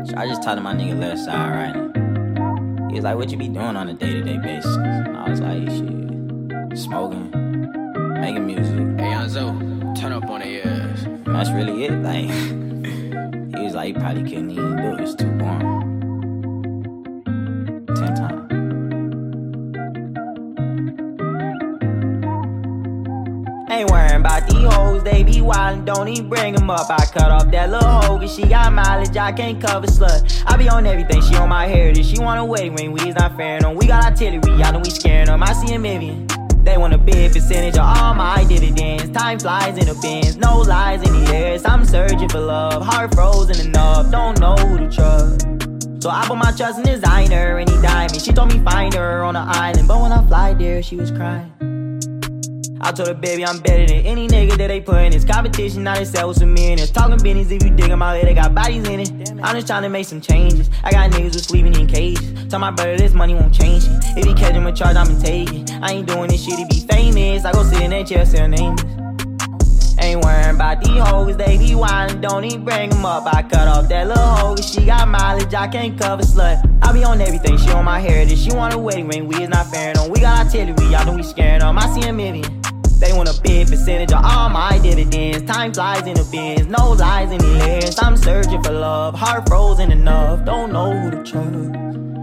So I just talked to my nigga left side right now. He was like, what you be doing on a day-to-day basis? And I was like, shit, smoking, making music. Hey, Yonzo, turn up on the ears. And that's really it. Like, he was like, you probably couldn't even do it. It's too boring. 10 times. Ain't worrying about these hoes, they be wildin', don't even bring them up. I cut off that little hoe, cause she got mileage, I can't cover slut. I be on everything, she on my heritage, she want a wedding ring, we is not fair on. We got artillery, y'all know we scaring them, I see a million. They want a big percentage of all my dividends. Time flies in the bins, no lies in the airs. I'm searching for love, heart frozen enough, don't know who to trust. So I put my trust in designer and he died me. She told me find her on an island, but when I fly there, she was crying. I told her, baby, I'm better than any nigga that they put in this competition. Now they sell with some millionaires. Talking business, if you dig them out there, they got bodies in it. I'm just trying to make some changes. I got niggas who sleeping in cages. Tell my brother this money won't change it. If he catch him a charge, I'ma take it. I ain't doing this shit to be famous. I go sit in that chair, say nameless. Ain't worrying about these hoes, they be wildin', don't even bring them up. I cut off that little hoe, cause she got mileage, I can't cover slut. I be on everything, she on my heritage, she want a wedding ring, we is not fair on. We got artillery, y'all know we scaring them, I see a million. They want a big percentage of all my dividends. Time flies in the bins, no lies in the airs. I'm searching for love, heart frozen enough, don't know who to trust.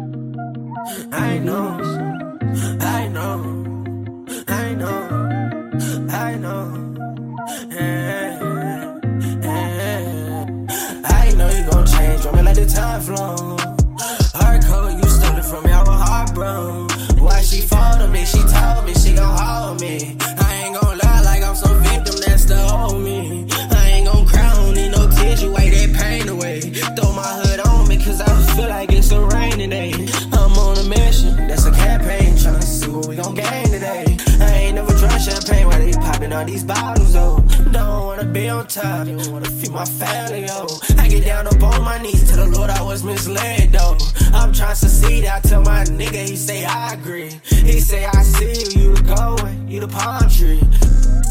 I know, I know, I know, I know. Yeah, yeah. I know you gon' change, me like the time flow. Hardcore, you stole it from me, I was heart bro. Why she fall to me, she told me she gon' hold me. I ain't gon' lie like I'm some victim that stole me. I ain't gon' cry, don't need no tears, you wipe that pain away. Throw my hood on me, cause I feel like it's a rainy day. I'm on a mission, that's a campaign, tryna see what we gon' gain today. I ain't never drunk champagne while they popping all these bottles, though. Don't wanna be on top, don't wanna feed my family, yo. I get down up on my knees to the Lord, I was misled, though. I'm trying to succeed, I tell my nigga, he say I agree. He say I see you, you the gold, you the palm tree.